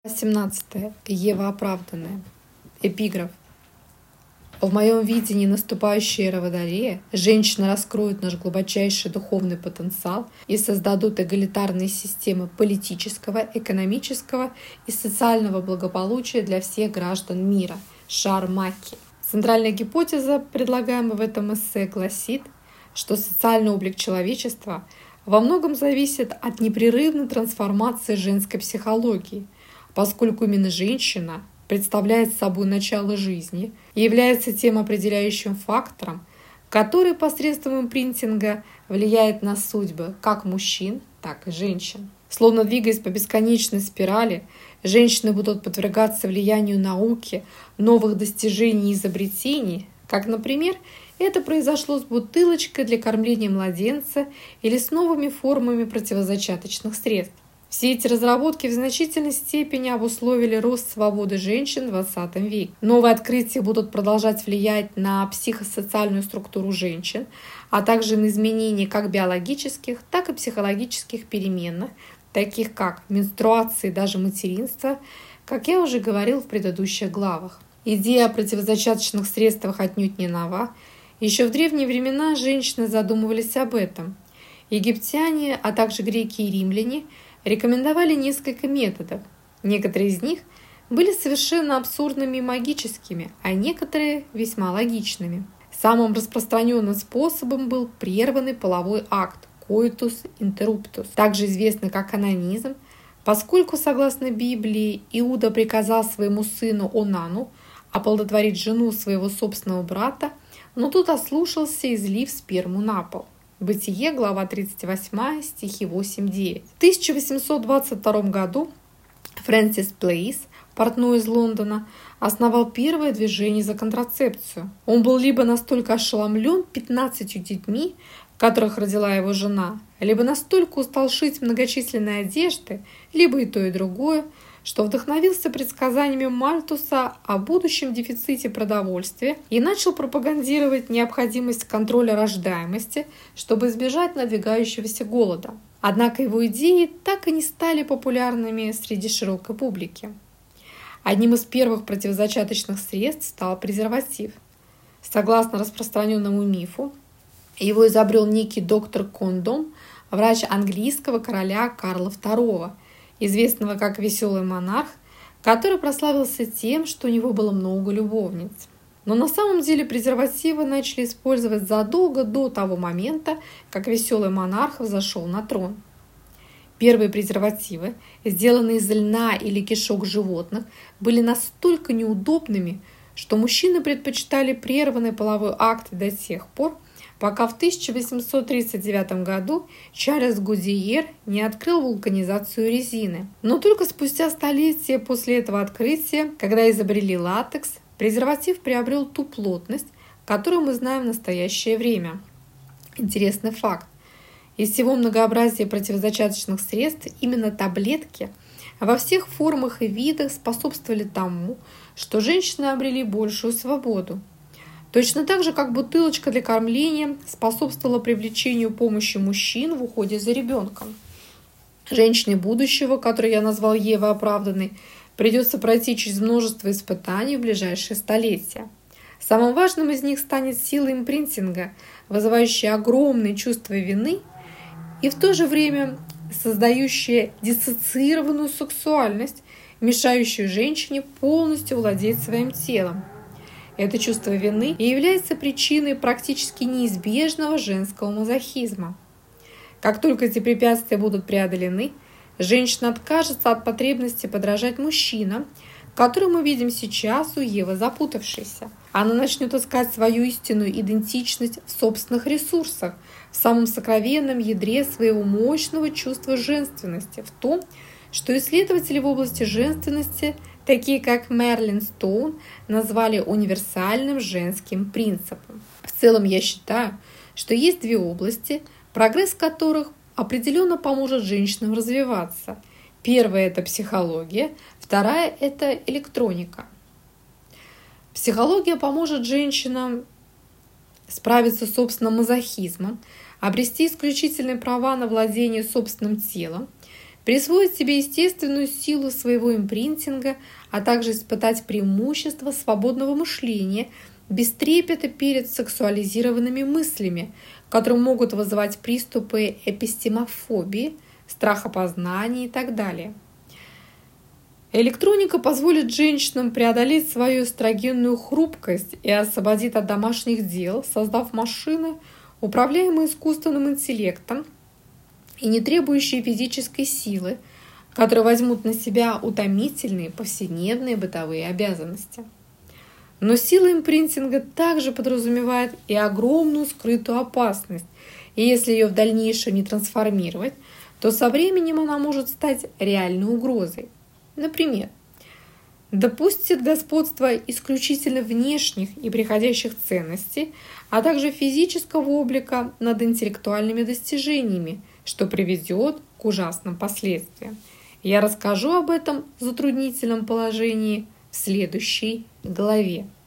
18. Ева оправданная. Эпиграф. В моем видении наступающая эра Водолея женщины раскроют наш глубочайший духовный потенциал и создадут эгалитарные системы политического, экономического и социального благополучия для всех граждан мира. Шар Макки. Центральная гипотеза, предлагаемая в этом эссе, гласит, что социальный облик человечества во многом зависит от непрерывной трансформации женской психологии, поскольку именно женщина представляет собой начало жизни и является тем определяющим фактором, который посредством импринтинга влияет на судьбы как мужчин, так и женщин. Словно двигаясь по бесконечной спирали, женщины будут подвергаться влиянию науки, новых достижений и изобретений, как, например, это произошло с бутылочкой для кормления младенца или с новыми формами противозачаточных средств. Все эти разработки в значительной степени обусловили рост свободы женщин в XX веке. Новые открытия будут продолжать влиять на психосоциальную структуру женщин, а также на изменения как биологических, так и психологических переменных, таких как менструации и даже материнство, как я уже говорил в предыдущих главах. Идея о противозачаточных средствах отнюдь не нова. Еще в древние времена женщины задумывались об этом. Египтяне, а также греки и римляне рекомендовали несколько методов. Некоторые из них были совершенно абсурдными и магическими, а некоторые весьма логичными. Самым распространенным способом был прерванный половой акт – coitus interruptus, также известный как онанизм, поскольку, согласно Библии, Иуда приказал своему сыну Онану оплодотворить жену своего собственного брата, но тот ослушался, излив сперму на пол. Бытие, глава 38, стихи 8-9. В 1822 году Фрэнсис Плейс, портной из Лондона, основал первое движение за контрацепцию. Он был либо настолько ошеломлен 15 детьми, которых родила его жена, либо настолько устал шить многочисленные одежды, либо и то, и другое, что вдохновился предсказаниями Мальтуса о будущем дефиците продовольствия и начал пропагандировать необходимость контроля рождаемости, чтобы избежать надвигающегося голода. Однако его идеи так и не стали популярными среди широкой публики. Одним из первых противозачаточных средств стал презерватив. Согласно распространенному мифу, его изобрел некий доктор Кондом, врач английского короля Карла II, известного как «Веселый монарх», который прославился тем, что у него было много любовниц. Но на самом деле презервативы начали использовать задолго до того момента, как «Веселый монарх» взошел на трон. Первые презервативы, сделанные из льна или кишок животных, были настолько неудобными, что мужчины предпочитали прерванный половой акт до тех пор, пока в 1839 году Чарльз Гудьер не открыл вулканизацию резины. Но только спустя столетия после этого открытия, когда изобрели латекс, презерватив приобрел ту плотность, которую мы знаем в настоящее время. Интересный факт. Из всего многообразия противозачаточных средств именно таблетки во всех формах и видах способствовали тому, что женщины обрели большую свободу. Точно так же, как бутылочка для кормления способствовала привлечению помощи мужчин в уходе за ребенком. Женщине будущего, которую я назвал Евой оправданной, придется пройти через множество испытаний в ближайшие столетия. Самым важным из них станет сила импринтинга, вызывающая огромное чувство вины и в то же время создающая диссоциированную сексуальность, мешающую женщине полностью владеть своим телом. Это чувство вины и является причиной практически неизбежного женского мазохизма. Как только эти препятствия будут преодолены, женщина откажется от потребности подражать мужчинам, которую мы видим сейчас у Евы запутавшейся. Она начнет искать свою истинную идентичность в собственных ресурсах, в самом сокровенном ядре своего мощного чувства женственности, в том, что исследователи в области женственности, такие как Мерлин Стоун, назвали универсальным женским принципом. В целом я считаю, что есть две области, прогресс которых определенно поможет женщинам развиваться. Первая – это психология, вторая – это электроника. Психология поможет женщинам справиться с собственным мазохизмом, обрести исключительные права на владение собственным телом, присвоить себе естественную силу своего импринтинга, а также испытать преимущество свободного мышления без трепета перед сексуализированными мыслями, которые могут вызывать приступы эпистемофобии, страха познания и так далее. Электроника позволит женщинам преодолеть свою эстрогенную хрупкость и освободит от домашних дел, создав машины, управляемые искусственным интеллектом и не требующие физической силы, которые возьмут на себя утомительные повседневные бытовые обязанности. Но сила импринтинга также подразумевает и огромную скрытую опасность, и если ее в дальнейшем не трансформировать, то со временем она может стать реальной угрозой. Например, допустит господство исключительно внешних и приходящих ценностей, а также физического облика над интеллектуальными достижениями, что приведет к ужасным последствиям. Я расскажу об этом затруднительном положении в следующей главе.